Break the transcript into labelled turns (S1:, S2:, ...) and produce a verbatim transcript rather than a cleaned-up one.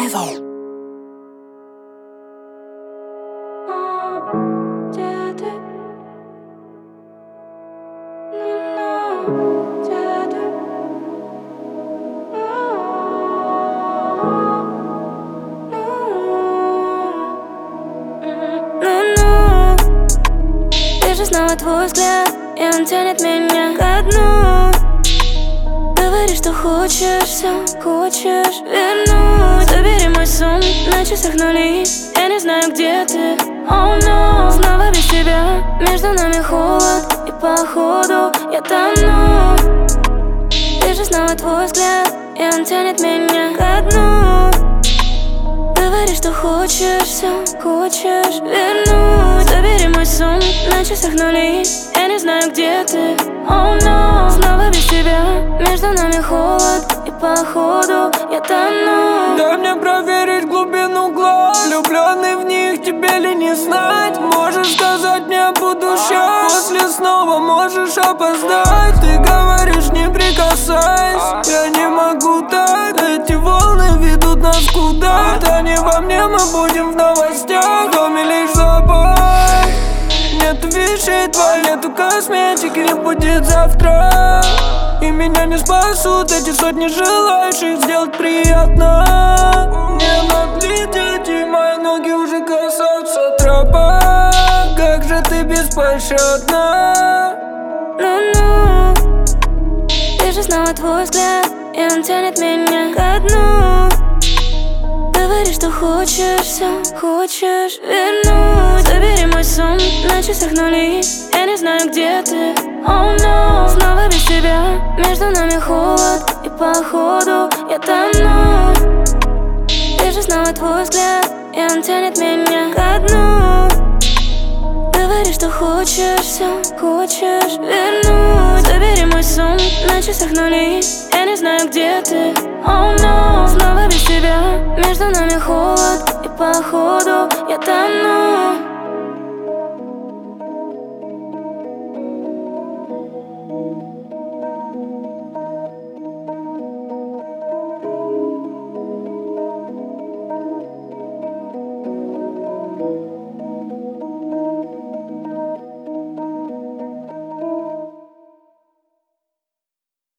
S1: Evo.
S2: Снова твой взгляд, и он тянет меня ко дну. Говори, что хочешь, все хочешь вернуть. Забери мой сон на часах нули. Я не знаю, где ты, oh no. Снова без тебя, между нами холод, и походу я тону. Вижу снова твой взгляд, и он тянет меня ко дну. Говори, что хочешь, все хочешь вернуть. Забери мой сон на часах нули. Я не знаю, где ты, oh no. Снова без тебя, между нами холод, и походу я тону.
S3: Дай мне проверить глубину глаз, влюбленный в них, тебе ли не знать. Можешь сказать мне будущее, после снова можешь опоздать. Ты говоришь, не прикасайся, я не могу так. Эти волны ведут нас куда-то, не во мне, мы будем в новостях. В доме лишь забой, нету вещей твоих, нету косметики, не будет завтра. И меня не спасут эти сотни желающих сделать приятно. Не надо лететь, и мои ноги уже касаются тропа. Как же ты беспощадна.
S2: Ну-ну, вижу снова твой взгляд, и он тянет меня ко дну. Говори, что хочешь, все хочешь вернуть. Забери мой сон на часах нули. Я не знаю, где ты, oh no. Снова без тебя, между нами холод, и походу я тону. Вижу снова твой взгляд, и он тянет меня ко дну. Говори, что хочешь, все хочешь вернуть. Забери мой сон на часах нули. Я не знаю, где ты, oh no. Снова без тебя, между нами холод, и походу я тону.